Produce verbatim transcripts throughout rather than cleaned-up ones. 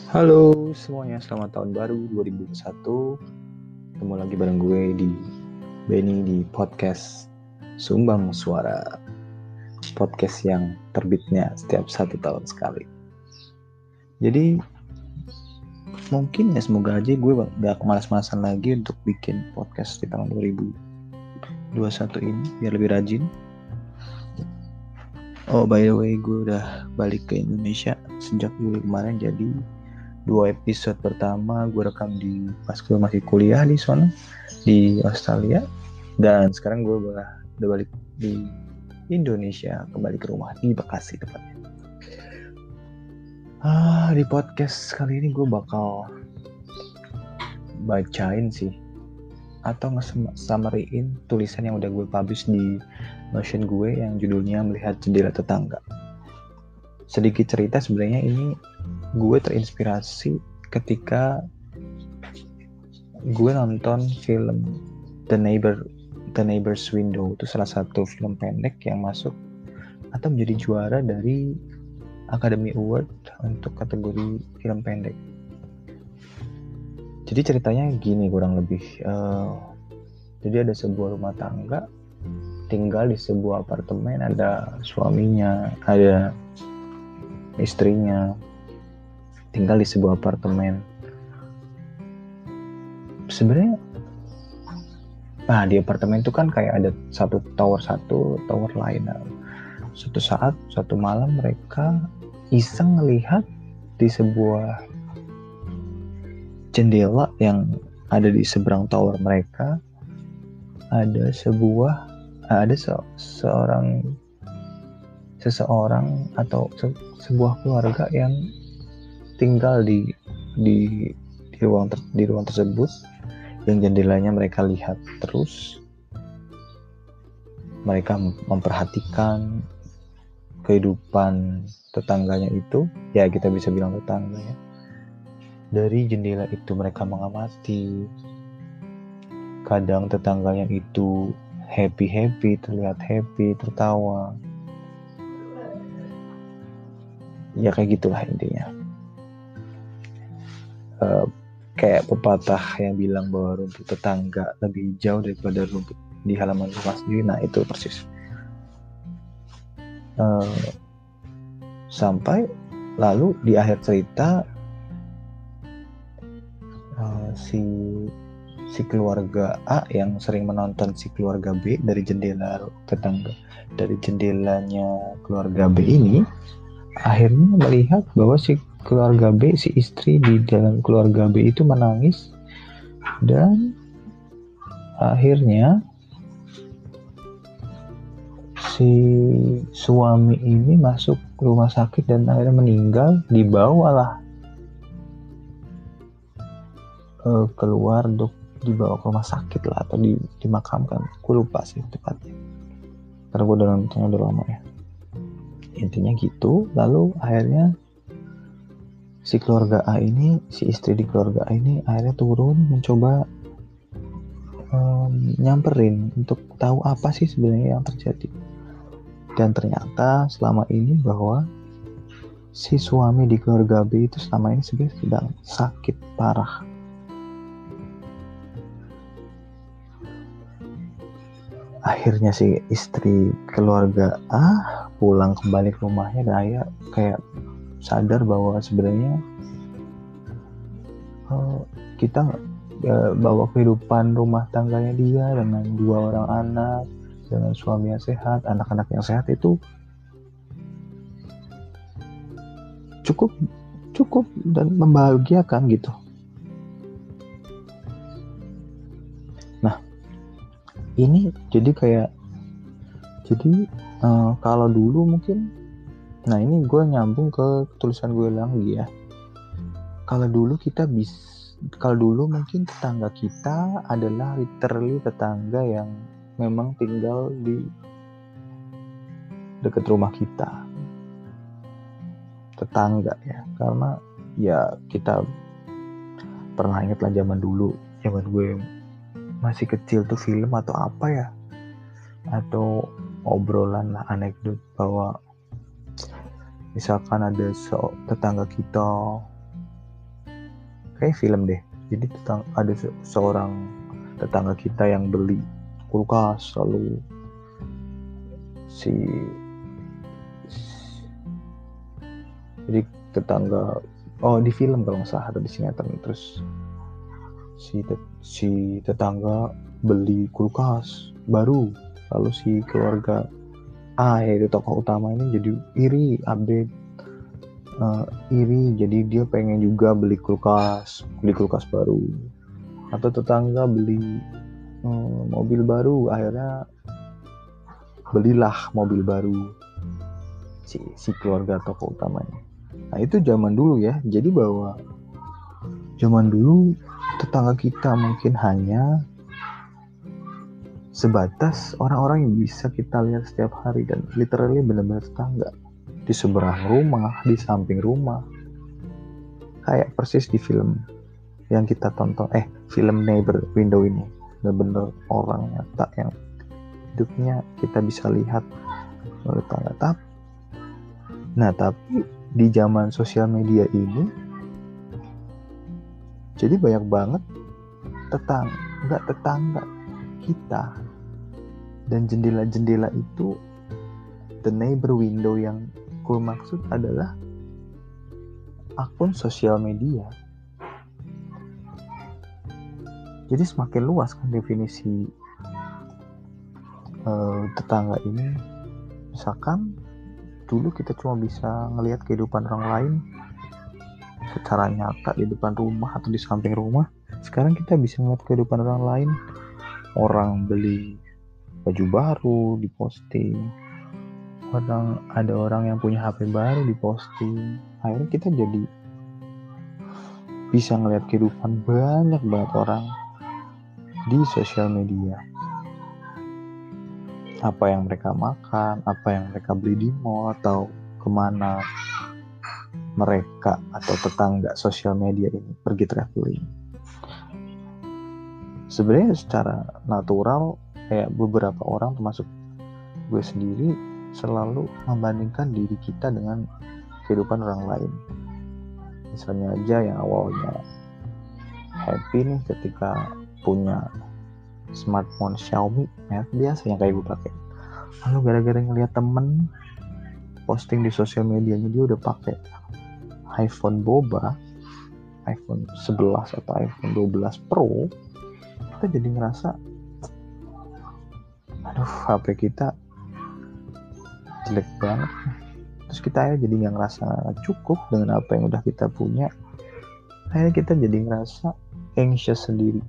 Halo semuanya, selamat tahun baru dua ribu dua puluh satu. Ketemu lagi bareng gue di Benny di podcast Sumbang Suara. Podcast yang terbitnya setiap satu tahun sekali. Jadi mungkin ya semoga aja gue gak kemalas-malasan lagi untuk bikin podcast di tahun dua ribu dua puluh satu ini biar lebih rajin. Oh by the way, gue udah balik ke Indonesia sejak Juli kemarin, jadi dua episode pertama gue rekam di pas gue masih kuliah di sana di Australia, dan sekarang gue udah, udah balik di Indonesia, kembali ke rumah di Bekasi tepatnya. Ah, di podcast kali ini gue bakal bacain sih atau nge-summary-in tulisan yang udah gue publish di Notion gue yang judulnya Melihat Jendela Tetangga. Sedikit cerita, sebenarnya ini gue terinspirasi ketika gue nonton film The Neighbor, The Neighbor's Window. Itu salah satu film pendek yang masuk atau menjadi juara dari Academy Award untuk kategori film pendek. Jadi ceritanya gini kurang lebih. Uh, jadi ada sebuah rumah tangga tinggal di sebuah apartemen, ada suaminya, ada istrinya, tinggal di sebuah apartemen. Sebenarnya, nah di apartemen itu kan kayak ada satu tower satu, tower lain. Nah, suatu saat, suatu malam mereka iseng melihat di sebuah jendela yang ada di seberang tower mereka, ada sebuah, ada se- seorang, seseorang atau se- sebuah keluarga yang tinggal di di di ruang ter, di ruang tersebut, yang jendelanya mereka lihat terus. Mereka memperhatikan kehidupan tetangganya itu, ya kita bisa bilang tetangga ya. Dari jendela itu mereka mengamati. Kadang tetangganya itu happy-happy, terlihat happy, tertawa. Ya kayak gitulah intinya. Uh, kayak pepatah yang bilang bahwa rumput tetangga lebih hijau daripada rumput di halaman rumah sendiri. Nah itu persis. Uh, sampai lalu di akhir cerita uh, si si keluarga A yang sering menonton si keluarga B dari jendela tetangga, dari jendelanya keluarga B ini, akhirnya melihat bahwa si keluarga B, si istri di dalam keluarga B itu menangis, dan akhirnya si suami ini masuk rumah sakit dan akhirnya meninggal. Dibawalah uh, keluar untuk dibawa ke rumah sakit lah, atau di, dimakamkan, aku lupa sih tepatnya karena gue udah nontonnya udah lama ya. Intinya gitu. Lalu akhirnya si keluarga A ini, si istri di keluarga A ini akhirnya turun mencoba um, nyamperin untuk tahu apa sih sebenarnya yang terjadi. Dan ternyata selama ini bahwa si suami di keluarga B itu selama ini sebenarnya sedang sakit parah. Akhirnya si istri keluarga A pulang kembali ke rumahnya, dan ayah kayak sadar bahwa sebenarnya uh, kita uh, bahwa kehidupan rumah tangganya dia dengan dua orang anak, dengan suami yang sehat, anak-anak yang sehat itu cukup cukup dan membahagiakan gitu. Nah ini jadi kayak jadi uh, kalau dulu mungkin, nah ini gue nyambung ke tulisan gue lagi ya. Kalau dulu kita bisa, kalau dulu mungkin tetangga kita adalah literally tetangga yang memang tinggal di dekat rumah kita, tetangga ya, karena ya kita pernah ingat lah zaman dulu, zaman gue masih kecil tuh film atau apa ya, atau obrolan lah, anekdot bahwa misalkan ada so, tetangga kita kayak film deh. Jadi tentang ada se- seorang tetangga kita yang beli kulkas, lalu si jadi tetangga, oh di film kalau nggak salah atau di sinetron, terus si tet- si tetangga beli kulkas baru, lalu si keluarga A, yaitu tokoh utama ini jadi iri, update uh, iri, jadi dia pengen juga beli kulkas beli kulkas baru. Atau tetangga beli um, mobil baru, akhirnya belilah mobil baru si si keluarga tokoh utamanya. Nah itu zaman dulu ya. Jadi bahwa zaman dulu tetangga kita mungkin hanya sebatas orang-orang yang bisa kita lihat setiap hari, dan literally benar-benar tetangga di seberang rumah, di samping rumah, kayak persis di film yang kita tonton, eh film Neighbor Window ini, benar-benar orang nyata yang hidupnya kita bisa lihat oleh tetangga. Tapi, nah tapi di zaman sosial media ini, jadi banyak banget tetangga tetangga kita. Dan jendela-jendela itu, the neighbor window yang gue maksud adalah akun sosial media. Jadi semakin luas kan definisi uh, tetangga ini. Misalkan dulu kita cuma bisa ngelihat kehidupan orang lain secara nyata di depan rumah atau di samping rumah. Sekarang kita bisa ngelihat kehidupan orang lain. Orang beli baju baru diposting, orang ada orang yang punya H P baru diposting. Akhirnya kita jadi bisa ngelihat kehidupan banyak banget orang di sosial media. Apa yang mereka makan, apa yang mereka beli di mall, atau kemana mereka atau tetangga sosial media ini pergi traveling. Sebenarnya secara natural, kayak beberapa orang termasuk gue sendiri selalu membandingkan diri kita dengan kehidupan orang lain. Misalnya aja yang awalnya happy nih ketika punya smartphone Xiaomi ya, biasa yang kayak gue pakai. Lalu gara-gara ngeliat temen posting di sosial medianya dia udah pakai iPhone boba, iPhone sebelas atau iPhone dua belas Pro, kita jadi ngerasa aduh H P kita jelek banget. Terus kita ya jadi nggak ngerasa cukup dengan apa yang udah kita punya. Akhirnya kita jadi ngerasa anxious sendiri.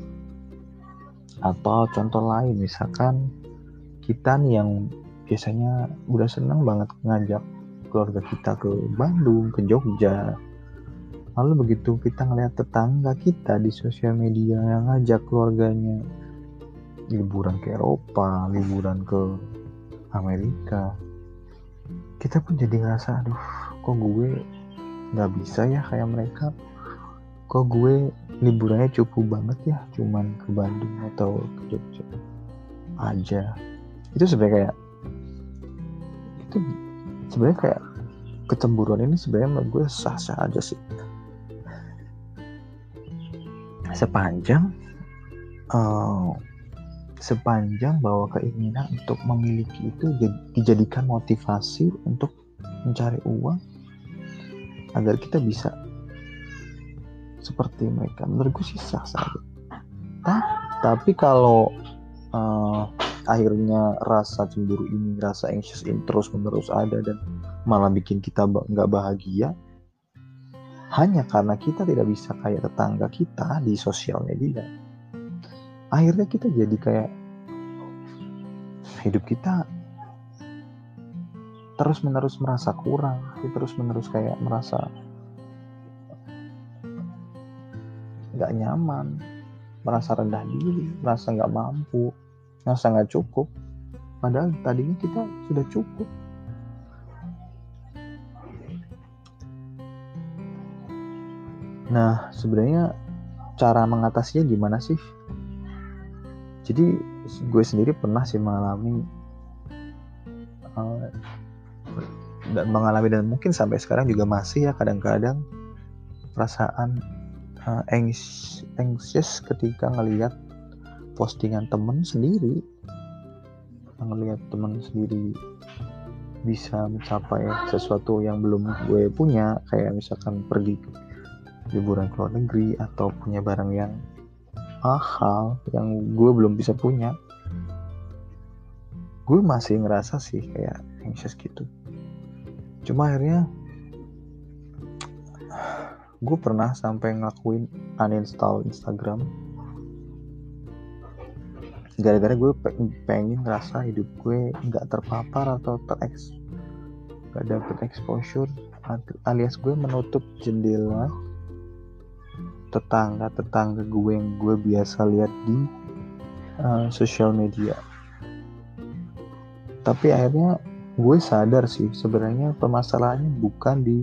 Atau contoh lain, misalkan kita nih yang biasanya udah senang banget ngajak keluarga kita ke Bandung, ke Jogja, lalu begitu kita ngeliat tetangga kita di sosial media yang ngajak keluarganya liburan ke Eropa, liburan ke Amerika, kita pun jadi ngerasa aduh kok gue gak bisa ya kayak mereka, kok gue liburannya cukup banget ya cuman ke Bandung atau ke Jogja aja. Itu sebenarnya kayak itu sebenarnya kayak kecemburuan ini sebenarnya menurut gue sah-sah aja sih, sepanjang uh, sepanjang bahwa keinginan untuk memiliki itu dijadikan motivasi untuk mencari uang agar kita bisa seperti mereka. Menurut gue sih sah saja. Nah, tapi kalau uh, akhirnya rasa cemburu ini, rasa anxious ini terus menerus ada dan malah bikin kita nggak bahagia hanya karena kita tidak bisa kayak tetangga kita di sosial media, akhirnya kita jadi kayak hidup kita terus menerus merasa kurang, terus menerus kayak merasa nggak nyaman, merasa rendah diri, merasa nggak mampu, merasa nggak cukup, padahal tadinya kita sudah cukup. Nah sebenarnya cara mengatasinya gimana sih? Jadi gue sendiri pernah sih mengalami uh, dan mengalami dan mungkin sampai sekarang juga masih ya kadang-kadang perasaan uh, anxious, anxious ketika ngelihat postingan temen sendiri, ngelihat temen sendiri bisa mencapai sesuatu yang belum gue punya, kayak misalkan pergi liburan ke luar negeri atau punya barang yang mahal yang gue belum bisa punya. Gue masih ngerasa sih kayak anxious gitu. Cuma akhirnya gue pernah sampai ngelakuin uninstall Instagram gara-gara gue pengen ngerasa hidup gue nggak terpapar atau tereks nggak dapet exposure, alias gue menutup jendela tetangga-tetangga gue yang gue biasa lihat di uh, sosial media. Tapi akhirnya gue sadar sih sebenarnya permasalahannya bukan di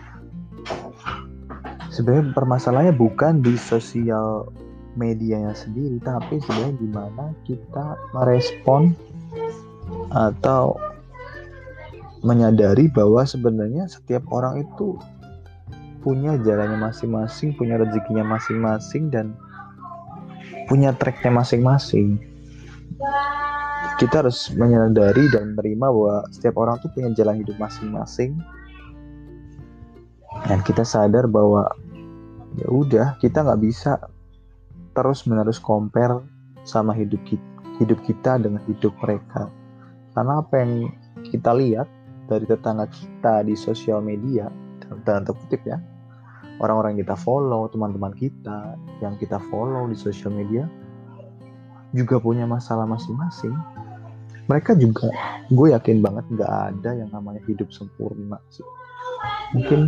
sebenarnya permasalahannya bukan di sosial medianya sendiri, tapi sebenarnya gimana kita merespon atau menyadari bahwa sebenarnya setiap orang itu punya jalannya masing-masing, punya rezekinya masing-masing, dan punya tracknya masing-masing. Kita harus menyadari dan menerima bahwa setiap orang tuh punya jalan hidup masing-masing, dan kita sadar bahwa ya udah, kita nggak bisa terus menerus compare sama hidup kita, hidup kita dengan hidup mereka. Karena apa yang kita lihat dari tetangga kita di sosial media, dalam tanda kutip ya, orang-orang yang kita follow, teman-teman kita yang kita follow di sosial media juga punya masalah masing-masing. Mereka juga, gue yakin banget nggak ada yang namanya hidup sempurna sih. Mungkin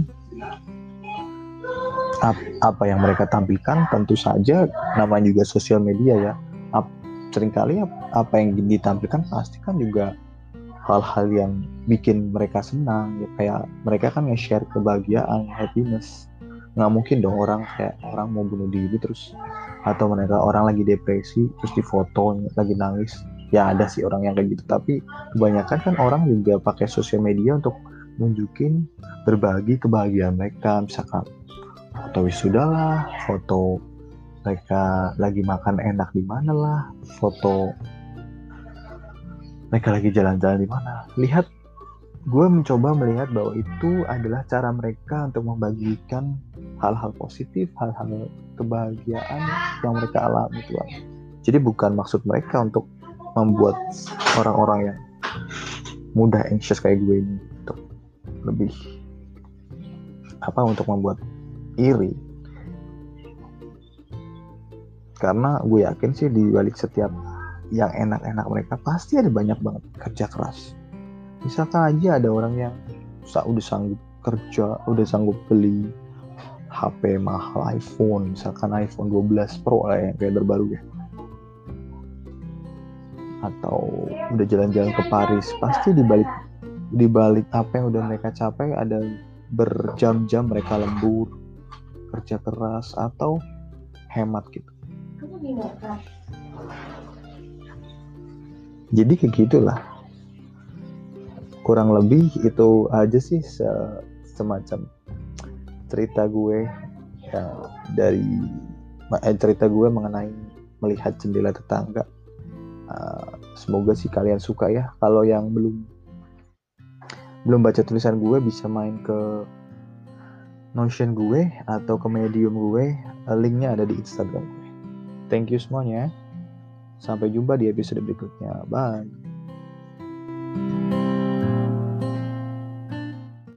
apa yang mereka tampilkan tentu saja namanya juga sosial media ya, seringkali apa yang ditampilkan pasti kan juga hal-hal yang bikin mereka senang ya, kayak mereka kan nge-share kebahagiaan, happiness. Nggak mungkin dong orang kayak orang mau bunuh diri terus, atau mereka orang lagi depresi terus difoto lagi nangis. Ya ada sih orang yang kayak gitu, tapi kebanyakan kan orang juga pakai sosial media untuk nunjukin berbagi kebahagiaan mereka, misalkan foto wisuda lah, foto mereka lagi makan enak di mana lah, foto mereka lagi jalan-jalan di mana. Lihat, gue mencoba melihat bahwa itu adalah cara mereka untuk membagikan hal-hal positif, hal-hal kebahagiaan yang mereka alami Tuhan. Jadi bukan maksud mereka untuk membuat orang-orang yang mudah anxious kayak gue ini untuk lebih apa untuk membuat iri. Karena gue yakin sih di balik setiap yang enak-enak mereka pasti ada banyak banget kerja keras. Misalkan aja ada orang yang udah sanggup kerja, udah sanggup beli H P mahal iPhone, misalkan iPhone dua belas Pro lah yang kayak terbaru ya, atau udah jalan-jalan ke Paris. Pasti di balik di balik apa yang udah mereka capai ada berjam-jam mereka lembur, kerja keras atau hemat gitu. Jadi kayak gitulah, kurang lebih itu aja sih se- semacam cerita gue ya, dari eh, cerita gue mengenai melihat jendela tetangga. Uh, semoga sih kalian suka ya. Kalau yang belum belum baca tulisan gue bisa main ke Notion gue atau ke Medium gue, linknya ada di Instagram gue. Thank you semuanya. Sampai jumpa di episode berikutnya. Bye.